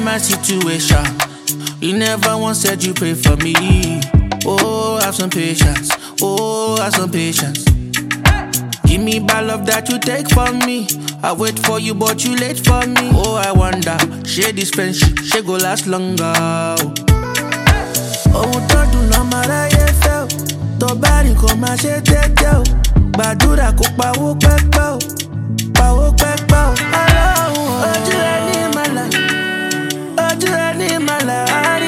my situation. You never once said you pray for me. Oh, have some patience. Oh, have some patience. Give me bad love that you take from me. I wait for you, but you late for me. Oh, I wonder, share this friendship, she go last longer. Oh, don't do no matter you feel. To body come my shit take you. Badura ko pawo pepo. Pawo pepo. Oh, do any mala. Oh, do any mala.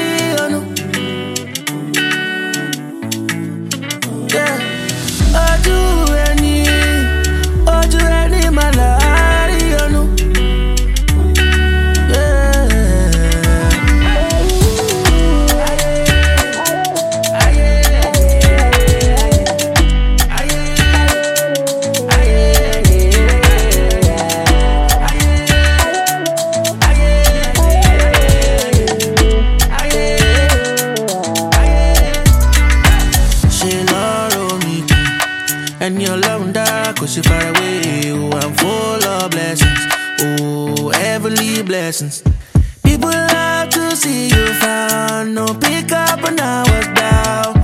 Yeah. Oh, do any mala. And your love dark, cause you far away. Oh, I'm full of blessings. Oh, heavenly blessings. People love to see you found. No pick up when I was down.